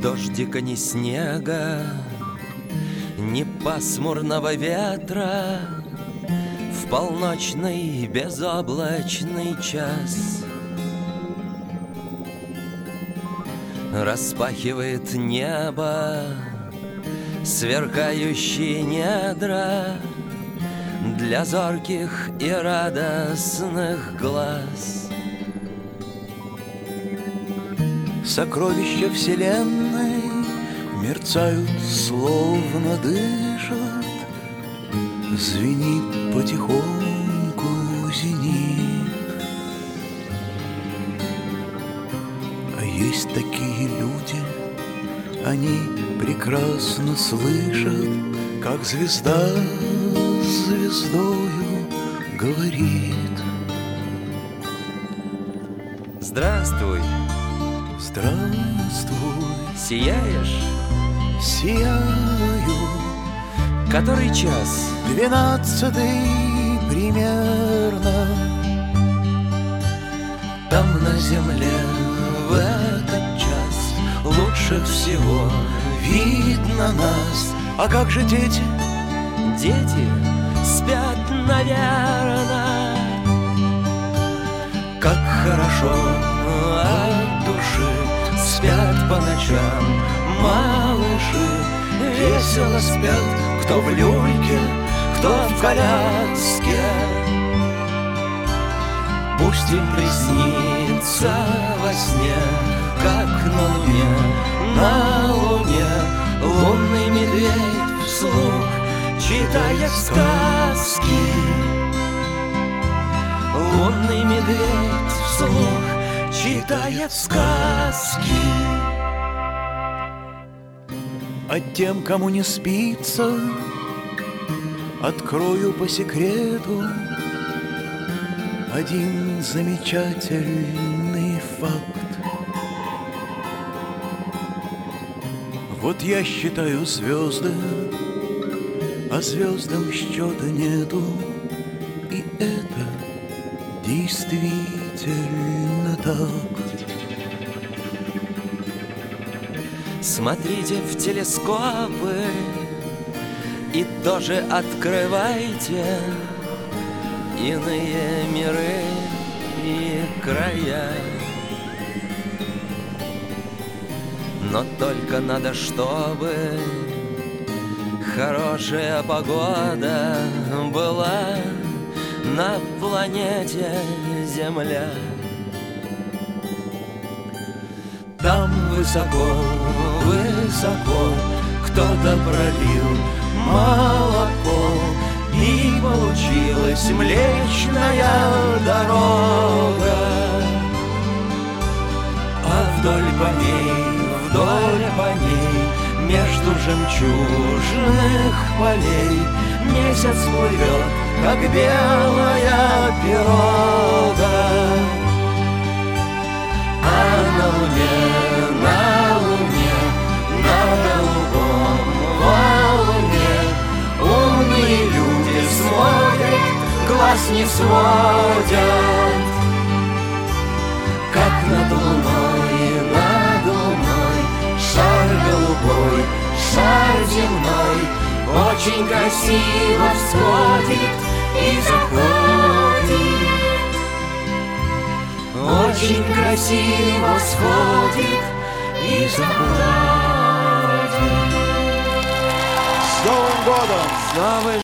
дождика, ни снега, ни пасмурного ветра, в полночный безоблачный час распахивает небо сверкающие недра для зорких и радостных глаз. Сокровища вселенной мерцают, словно дышат, звенит потихоньку зенит. А есть такие люди, они прекрасно слышат, как звезда с звездою говорит. Здравствуй, здравствуй, сияешь? Сияю. Который час? 12-й примерно. Там на земле в этот час лучше всего видно нас. А как же дети? Дети спят, наверно. Как хорошо от души спят по ночам малыши. Весело спят, кто в люльке, кто в коляске. Пусть им приснится во сне, как на луне лунный медведь вслух читает сказки. Лунный медведь вслух читает сказки. А тем, кому не спится, открою по секрету один замечательный факт. Вот я считаю звезды, а звездам счета нету, и это действительно так. Смотрите в телескопы и тоже открывайте иные миры и края. Но только надо, чтобы хорошая погода была на планете Земля. Там высоко, высоко кто-то пролил молоко, и получилась Млечная Дорога. А вдоль по ней, между жемчужных полей месяц плывет, как белая пирога. А на луне, на голубом валуне умные люди смотрят, глаз не сводят. Как над луной, шар голубой, шар земной очень красиво всходит и заходит. Очень красиво всходит и заходит. С Новым годом! С Новым